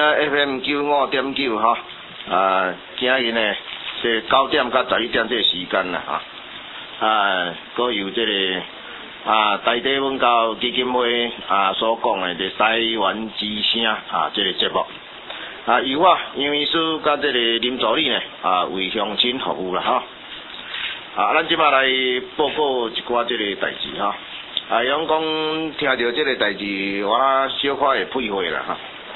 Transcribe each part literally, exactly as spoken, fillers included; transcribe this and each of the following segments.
F M 九五点九哈，啊，今日呢，这九点到十一点这个时间啦啊，啊，搁由这个啊台地文教基金会啊所讲的这台湾之声啊这个节目，啊由我杨医师甲这个林助理呢啊为乡亲服务啦哈，啊，咱即马来报告一寡这个代志哈，啊，用讲听到这个代志，我小可会配合啦哈。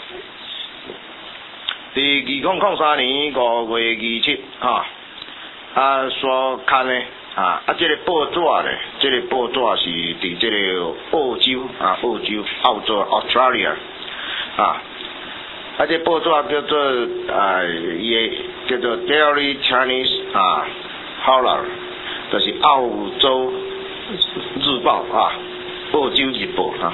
伫二零零三年五月二七哈，啊所看呢啊啊这个报纸呢，这个报纸是伫这个澳洲啊澳洲澳洲 Australia 啊，啊这报纸叫做啊也叫做 Daily Chinese 啊 Herald， 就是澳洲日报啊澳洲日报啊。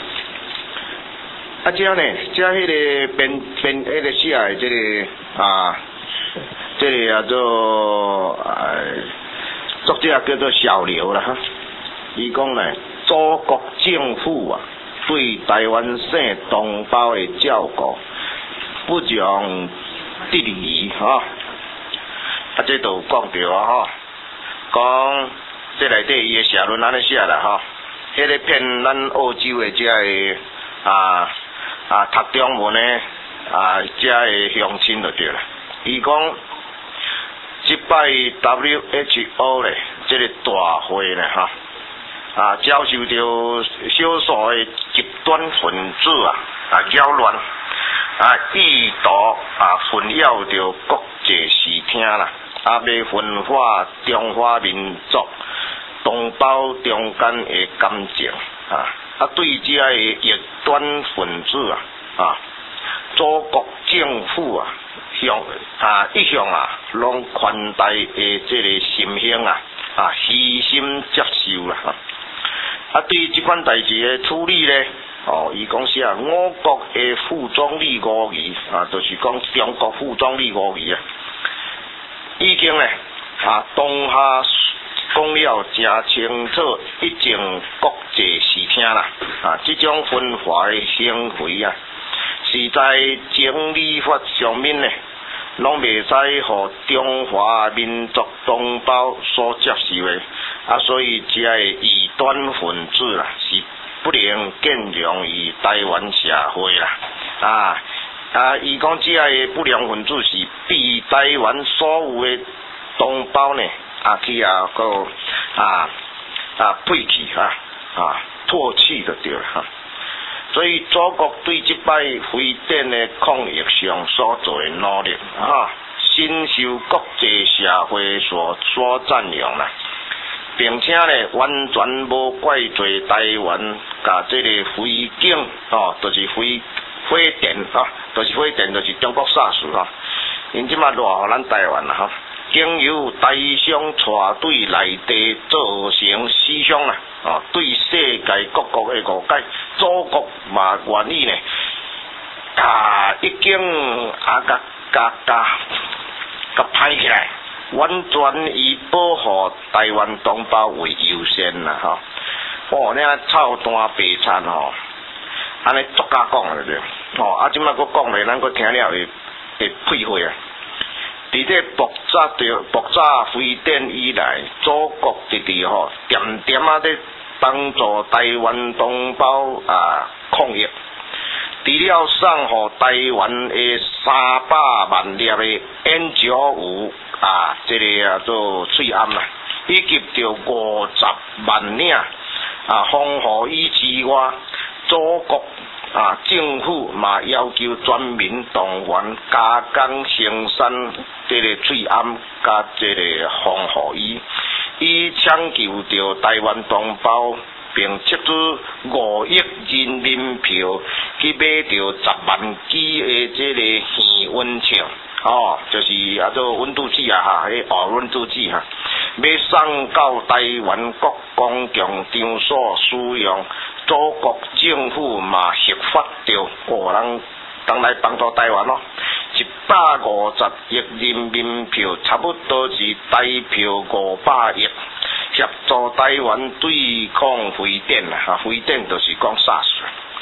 啊，这呢，这迄个编编迄个写的这个啊，这个叫做呃，作者叫做小刘啦哈。伊讲呢，祖国政府啊，对台湾省同胞的照顾不容置疑哈。啊，这都讲到啊哈，讲这内底伊的社论安尼写啦哈，迄个骗咱澳洲的这个啊。啊，读中文呢，啊，遮个乡亲就对啦。伊讲，即摆 W H O 咧，即个大会咧哈，啊，遭受到少数的极端分子啊，啊扰乱，啊意图啊混淆着国际视听啦，啊要分化中华民族同胞中间的感情啊。啊，对这个极端分子啊，啊，祖国政府啊，向啊一向啊，拢宽大的这个心胸啊，啊，虚心接受啦。啊，对这款代志的处理呢，哦，伊讲是啊，我国的副总理吴仪啊，就是讲中国副总理吴仪啊，已经呢啊，当下。讲了真清楚，一种国际视听啦，啊，这种分化的行为啊，是在情理法上面呢，拢袂使互中华民族同胞所接受的，啊，所以这个异端分子啦，是不能见容于台湾社会啦，啊啊，伊讲这个不良分子是比台湾所有的同胞呢。啊，去啊，个啊啊废弃啊啊唾弃就对了哈。所以祖国对这摆非典的抗疫上所做的努力啊，深受国际社会所所赞扬啦，并且呢，完全无怪罪台湾甲这个非警哦，就是非非典啊，就是非典，就是中国 SARS 哈，因即马落互咱台湾啦哈。经由台商带队内地造成思想啦，啊，对世界各国的误解，祖国嘛愿意呢，啊，已经啊，甲甲甲甲歹起来，完全以保护台湾同胞为优先啦，吼、哦。哦，你啊臭蛋白餐吼，安尼作家讲的对，哦，啊，即摆佫讲咧，咱佫听了会会配合啊。伫这爆炸着爆炸非典以来，祖国直直吼点点啊在帮助台湾同胞啊抗疫，除了送互台湾的三百万粒的 N 九五 啊，这个啊做喙安啦，以及着五十万领啊防护衣之外，祖国。啊，政府嘛要求全民动员加工生产这个喙安甲这个防护衣，以抢救着台湾同胞，并斥资五亿人民票去买着十万支的这个耳温枪，哦，就是啊做温度计啊哈，迄耳温度计哈，要送到台湾各公共场所使用。祖国政府嘛合法着，哦，人当来帮助台湾咯，一百五十亿人民票，差不多是台票五百亿，协助台湾对抗非典啦，哈，非典就是讲 SARS。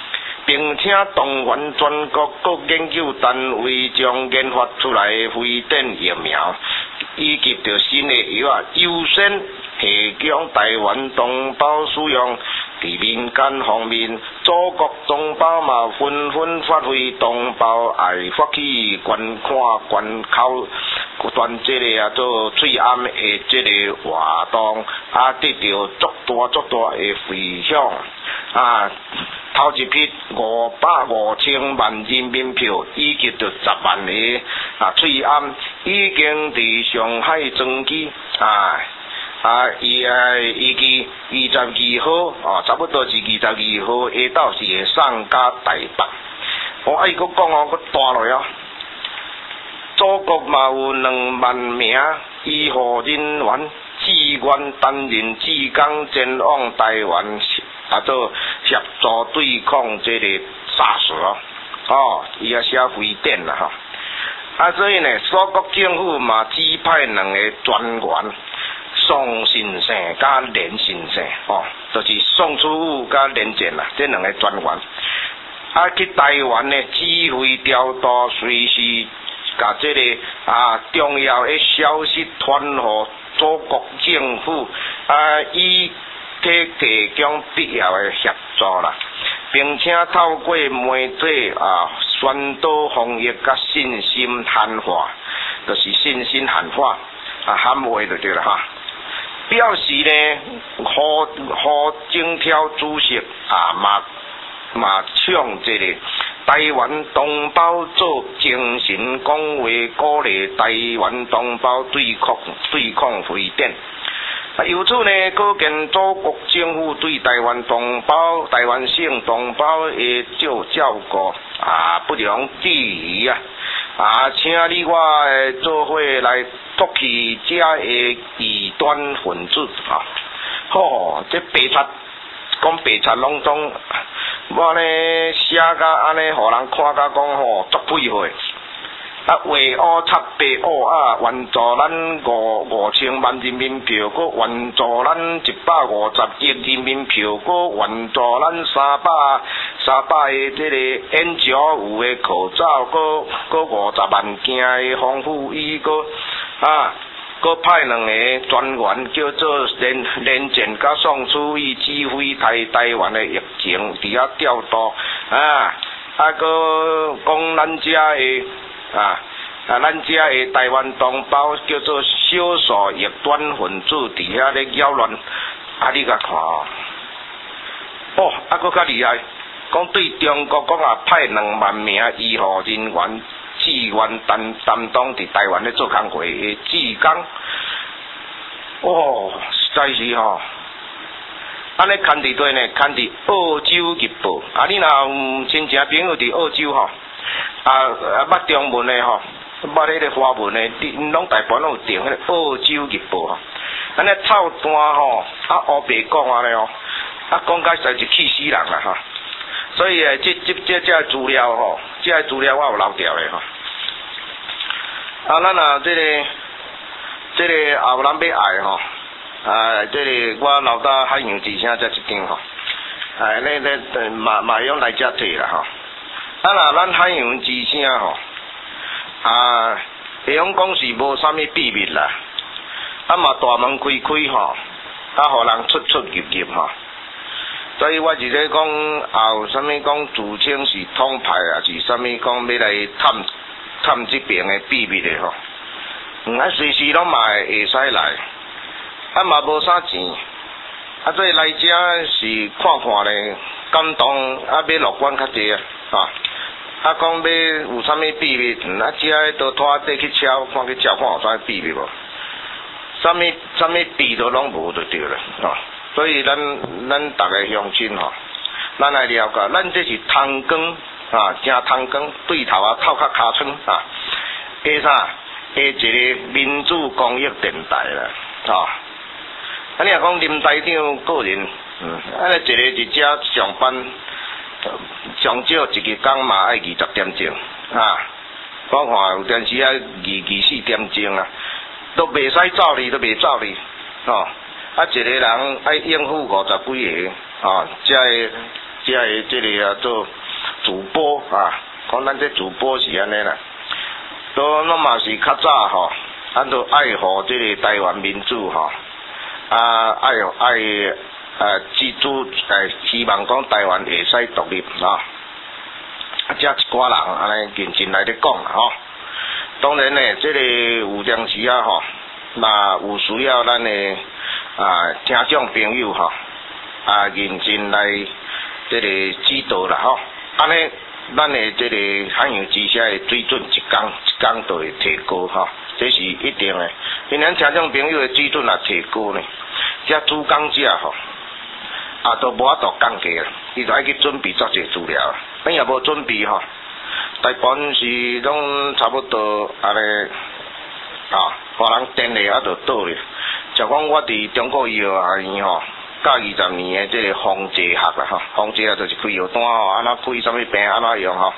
并且动员全国各研究单位将研发出来的非典疫苗，以及着新的药啊，优先提供台湾同胞使用。伫民间方面，祖国同胞嘛纷纷发挥同胞爱发起观看观口团这个啊做翠暗的这个活动，啊得到足大足大的回响啊！头一批五百五千万人民票，以及着十万个啊翠暗已经伫上海装机啊。啊，伊啊，预计二十二号，哦，差不多是二十二号下到是会送甲台北。我爱佫讲哦，佫大落哦。祖国嘛有两万名医护人员志愿担任志工前往台湾，啊，做协助对抗这个 SARS 哦。哦，伊也写非典啦吼。啊，所以呢，所国政府嘛指派两个专员。宋先生甲连先生，哦，就是宋楚瑜甲连战啦，这两个专员，啊去台湾呢指挥调度，随时甲这个啊重要的消息传互祖国政府，啊以去提供必要的协助啦，并且透过媒体啊宣导防疫甲信心喊话，就是信心喊话啊喊话就对了哈。表示呢，何何政条主席啊嘛嘛唱这个台湾同胞做精神讲话，鼓励台湾同胞对抗对抗非典。啊，由此呢，可见祖国政府对台湾同胞、台湾省同胞的照照顾啊，不容置疑啊！啊，请你我做伙来夺去这个异端分子啊！吼，这白贼讲白贼拢总，我呢写甲安尼，互人看甲讲吼，足配合。啊，为乌插白乌啊，援助咱五五千万人民票，搁援助咱一百五十亿人民票，搁援助咱三百三百个这个 N 九十五的口罩，搁搁五十万件的防护衣，搁啊，搁派两个专员叫做连连战甲宋楚瑜指挥台台湾的疫情伫遐调度啊，啊，搁讲咱遮的。啊！啊，咱遮的台湾同胞叫做少数极端分子，伫遐咧扰乱。啊，你甲看哦，哦，啊，搁较厉害，讲对中国讲啊，派两万名医护人员志愿担担当伫台湾咧做工课的志工。哦，实在是吼、哦，安尼看伫对呢，看伫澳洲日报。啊，你若有亲戚朋友伫澳洲吼。啊啊，捌中文的吼，捌迄个华文的，因拢大部分拢有订迄个澳洲日报吼。安尼臭单吼，啊黑白讲安尼哦，啊讲甲实在是气死人啦吼。所以诶，这这这这资料吼，这资料我有留掉的吼。啊，咱啊这个这个后人要爱吼，啊这个我留到海洋之声这一张吼，啊咧咧嘛嘛用来遮摕啦吼。啊若咱海洋之声吼，啊，会用讲是无啥物秘密啦，啊嘛大门开开吼，啊，互人出出入入吼。所以我是咧讲，后啥物讲自称是统派啊，是啥物讲要来探探这边的秘密的吼，啊随时拢嘛会使来，啊嘛无啥钱，啊所以来遮是看看咧，感动啊要乐观较济啊，啊。啊，讲要有啥物秘密？嗯，啊，遮都拖底去敲，看去照看有啥秘密无？啥物啥物秘都拢无就对了，吼、哦。所以咱咱逐个乡亲吼，咱来了解，咱这是汤羹啊，正汤羹对头啊，透较尻川啊，下啥？下一个民主公益电台啦，吼、哦。啊，你若讲林台长个人，嗯，啊，尼一个伫遮上班。上少一个工嘛爱二十点钟啊，我看有阵时啊二二四点钟啊，都袂使走哩，都袂走哩，吼、哦。啊，一个人爱应付五十几个，吼、哦，才会才会这个啊做主播啊，讲咱这主播是安尼啦，都那嘛是较早吼，咱都爱护这个台湾民主吼，啊爱爱呃自主，呃希望讲台湾会使独立啊，啊遮一寡人安尼认真来咧讲啦吼。当然呢，这个有当时啊吼，那有需要咱的啊听众朋友吼，啊认真来这个指导啦吼，安尼咱的这个海洋之声的水准一天一天都会提高吼，这是一定的。因咱听众朋友的水准也提高呢，遮主讲者吼，啊都无法度讲价啦，伊就爱去准备作侪资料，咱也无准备吼。大部分是拢差不多安尼啊，互人电咧啊就倒咧。就讲我伫中国医学院吼，教二十年的即个防治学啦吼，防治学就是开药单吼，安怎开啥物病安怎用吼。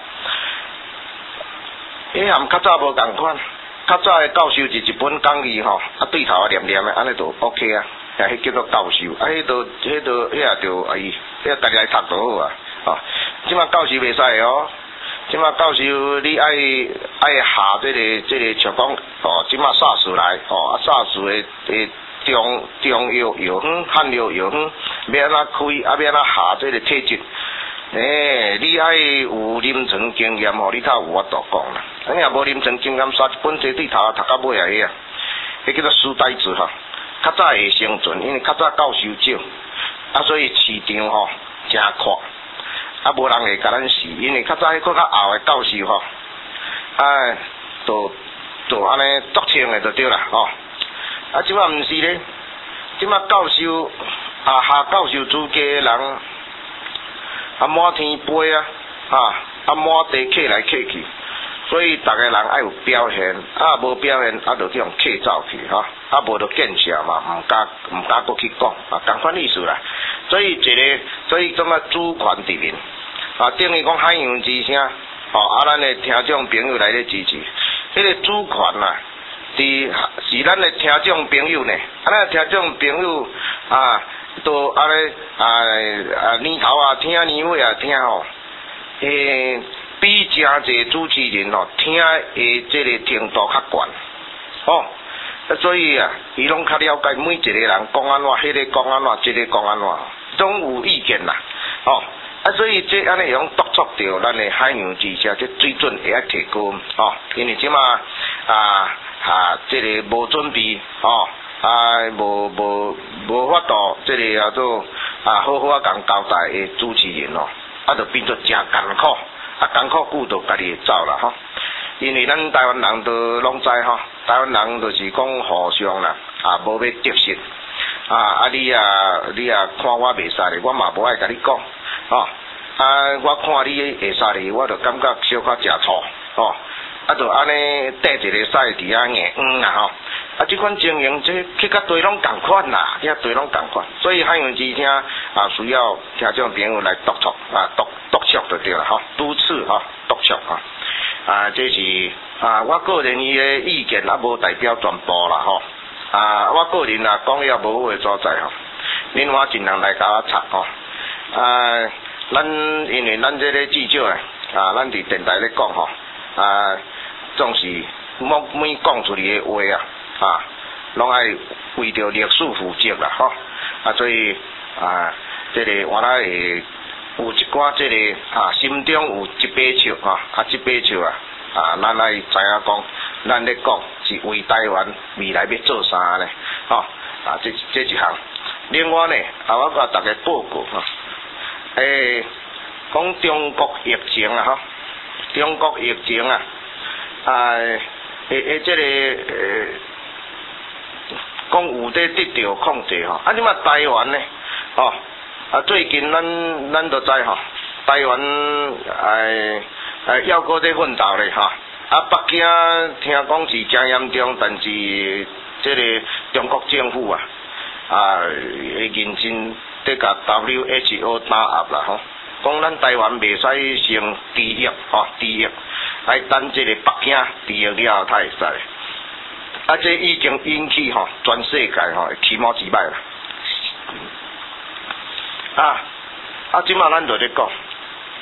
迄含较早无共款，较早的教授是一本讲义吼，啊对头啊念念的，安尼就 OK 啊，啊迄叫做教授，啊迄都迄都迄也就哎，迄家己来读就好啊，吼。即马教授袂使哦。即马教授你爱爱下即、这个即、这个像讲哦，即马 SARS 来哦，啊 SARS 的诶中中药药方、汉药药方要安怎开，啊要安怎下即个体质，诶、欸，你爱有临床经验吼，你较有法度讲啦。啊，你若无临床经验，刷一本册对头读到尾啊迄啊，迄叫做书呆子吼。较早会生存，因为较早教授少，啊所以市场吼诚阔。啊，无人会甲咱死，因为较早迄个较后的教授吼，哎，都都安尼作清的就对啦吼。啊，即马毋是咧，即马教授啊，下教授资格的人，啊满天飞啊，啊啊满地客来客去，所以逐个人爱有表现，啊无表现啊就去用客走去吼，啊无就见笑嘛，毋敢毋敢搁去讲，啊共款意思啦。所以一个，所以怎啊主权伫面，啊等于讲海洋之声，吼啊咱的听众朋友来咧支持，迄、那个主权啊，伫是咱的听众朋友呢，啊咱的听众朋友啊，都安尼啊啊年头啊听年尾啊听吼，诶比真侪主持人吼听诶即个程度较悬，吼。所以啊，伊拢较了解每一个人讲安怎，迄、那个讲安怎，即、这个讲安怎，总有意见啦，哦，啊，所以这安尼用督促着咱的海洋之声，这水准会提高，哦，因为即马啊啊，这个无准备，哦，啊无无无法度，这个叫做啊好好啊共交代的主持人哦，啊，就变做真艰苦，啊艰苦久就家己会走啦，吼、哦。因为咱台湾人都拢知吼，台湾人就是讲互相啦，啊无要得失，啊啊你啊你啊看我袂使咧，我嘛无爱甲你讲，吼、哦，啊我看你会使咧，我就感觉小可食醋，吼、哦，啊就安尼缀一个赛伫遐硬黄啦吼，啊即款情形这去甲对拢共款啦，遐对拢共款，所以海洋之声啊需要听众朋友来督促啊督督促就对啦，吼，督促吼督促吼。啊，这是啊，我个人伊的意见啊，无代表全部啦吼。啊，我个人啊，讲了无好的所在吼，恁我尽量来甲我插吼。啊，咱因为咱这个记者啊，咱伫电台咧讲吼，啊，总是每每讲出去的话啊，啊，拢爱为着历史负责啦吼。啊，所以啊，这个我来会。有一寡即、这个啊，心中有一把笑哈，啊，这把笑啊，啊，咱爱知影讲，咱咧讲是为台湾未来要做啥呢？吼、哦，啊，这这一项。另外呢，啊，我甲大家报告哈，诶、欸，讲中国疫情啊，吼，中国疫情啊，啊，诶诶，即、这个诶，讲、呃、有在得到控制吼，啊，即嘛台湾呢，吼、哦。啊，最近咱咱都知吼，台湾诶诶抑搁在奋斗咧吼，啊北京听讲是真严重，但是即个中国政府啊啊会认真在甲 W H O 打压啦吼，讲咱台湾袂使先治疫吼，治疫，来等即个北京治疫了后才会使，啊这已经引起吼全世界吼起毛几摆啦。啊，啊！即马咱就咧讲，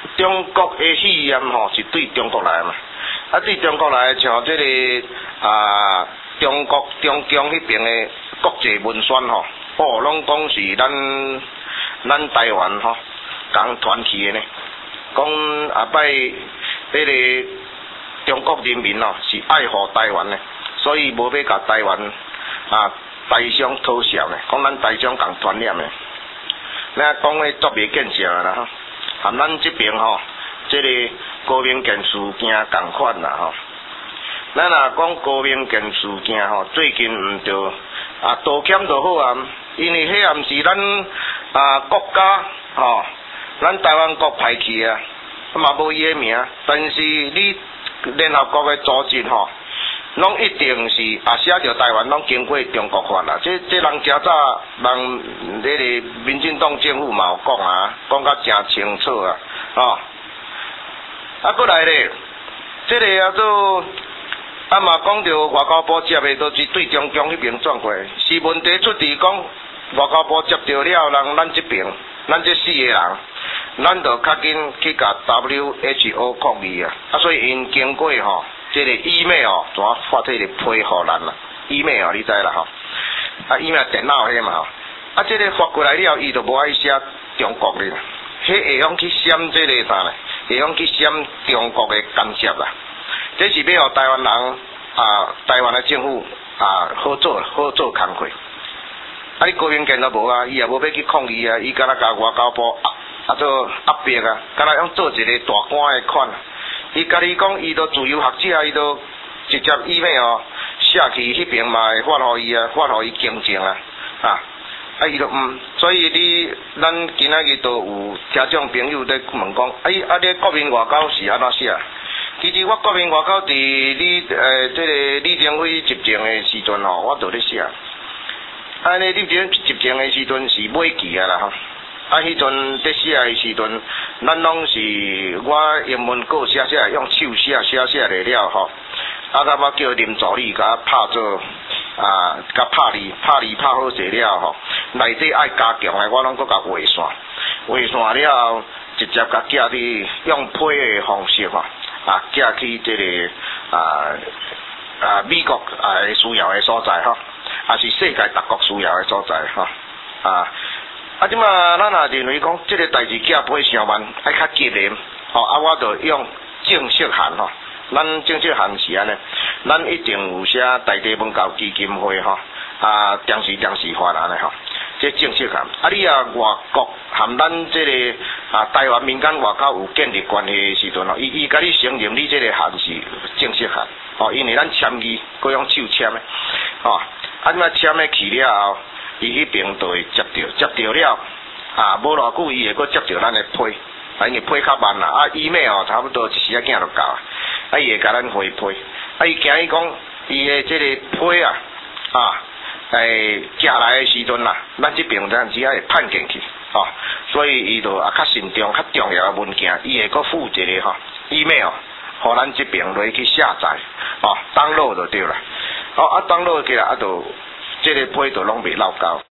中国的语言吼是对中国来嘛，啊对中国来像这个啊中国中共迄边的国际文宣吼，哦拢讲是咱咱台湾吼共团结的呢，讲后摆迄个中国人民哦是爱护台湾的，所以无要甲台湾啊台商妥协的，讲咱台商共团结的，那讲诶作为建设啦吼。含咱这边吼，这个高明建事件共款啦吼。咱若讲高明建事件吼，最近毋着啊道歉就好啊，因为迄也毋是咱啊国家吼，咱台湾国派去啊，嘛无伊诶名，但是你联合国诶组织吼，拢一定是啊写着台湾拢经过中国法啦，这这人较早人迄个民进党政府嘛有讲啊，讲甲诚清楚啊，吼。啊，过来咧，这个叫做啊嘛讲着外交部接的都是对中共迄边转过来，是问题出伫讲外交部接着了，人咱这边，咱这四个人，咱就较紧去甲 W H O 抗议啊，啊所以因经过吼。这个 email 怎啊发这个批互咱啦 ？email 你知啦吼？啊 email 电脑迄嘛吼？啊，这个发过来了，伊就无爱写中国哩，迄会用去闪这个啥咧？会用去闪中国的干涉啦。这是要互台湾人啊，台湾的政府啊好做好做工课。啊，你高明建都无啊，伊也无要去抗议啊，伊敢若甲外交部啊啊做压迫啊，敢若用做一个大官的款。伊甲你讲，伊都自由学者，伊都直接 email 写去迄边嘛会发互伊啊，发互伊更正啊，啊，啊伊都嗯，所以你咱今仔日都有听众朋友在问讲，哎啊，你国民外交是安怎写？其实我国民外交伫你呃这个李登辉执政的时阵吼，我都咧写。安尼李登辉执政的时阵是尾期啊啦吼。啊，迄阵在写的时阵，咱拢是我英文稿写写用手写写写来了吼。啊，甲我叫林助理甲拍做啊，甲拍字拍字拍好势了吼。内底爱加强的，我拢搁甲画线，画线了后，直接甲寄去用批的方式吼，啊寄去这个啊啊美国啊需要的所在吼，啊是世界各国需要的所在吼啊。啊，即马咱也认为讲，即个代志寄批上慢，爱较急的，吼啊，我就用正式函吼，咱正式函是安尼，咱一定有写台地文教基金会吼，啊，电视电视法安尼吼，这正式函。啊，你啊外国含咱即个啊台湾民间外交有建立关系的时阵吼，伊伊甲你承认你即个函是正式函，吼，因为咱签字搁用手签的，吼，啊，即马签的去了后。伊迄边就会接着，接着了，啊，无偌久伊会阁接着咱的批，啊，因为批较慢啦，啊 ，email 差不多一时仔囝就到啊，啊，伊会甲咱回批，啊，伊惊伊讲伊的即个批啊，啊，诶，寄来的时阵啦，咱这边阵时仔会判进去，吼、哦，所以伊就啊较慎重、较重要的文件，伊会阁附一个吼 email， 互咱这边落去下载，哦 ，download 就对啦，哦，啊 download 起来啊就。这个批就拢袂漏交。